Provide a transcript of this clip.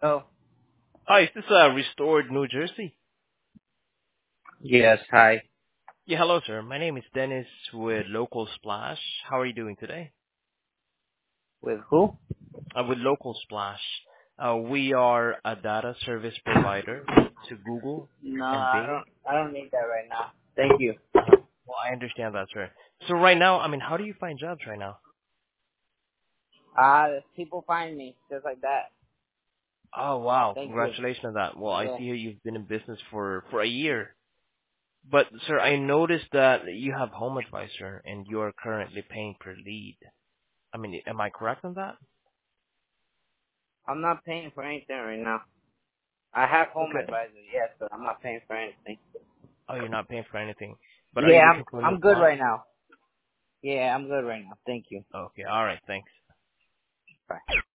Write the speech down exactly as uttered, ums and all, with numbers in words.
Oh, Hi, is this uh, Restored, New Jersey? yes. Hi. Yeah, hello, sir. My name is Dennis with Local Splash. How are you doing today? With who? Uh, with Local Splash, uh, we are a data service provider to Google No, and I Bing. don't. I don't need that right now. Thank you. Uh, well, I understand that, sir. So right now, I mean, how do you find jobs right now? Ah, uh, people find me just like that. Oh, wow. Thank you. Congratulations on that. Well, I Yeah. see here you've been in business for, for a year. But, sir, I noticed that you have Home Advisor and you are currently paying per lead. I mean, am I correct on that? I'm not paying for anything right now. I have home Okay. advisor, yes, but I'm not paying for anything. Oh, you're not paying for anything. But are Yeah, you I'm. looking for a new I'm good client? right now. Yeah, I'm good right now. Thank you. Okay, all right, thanks. Bye.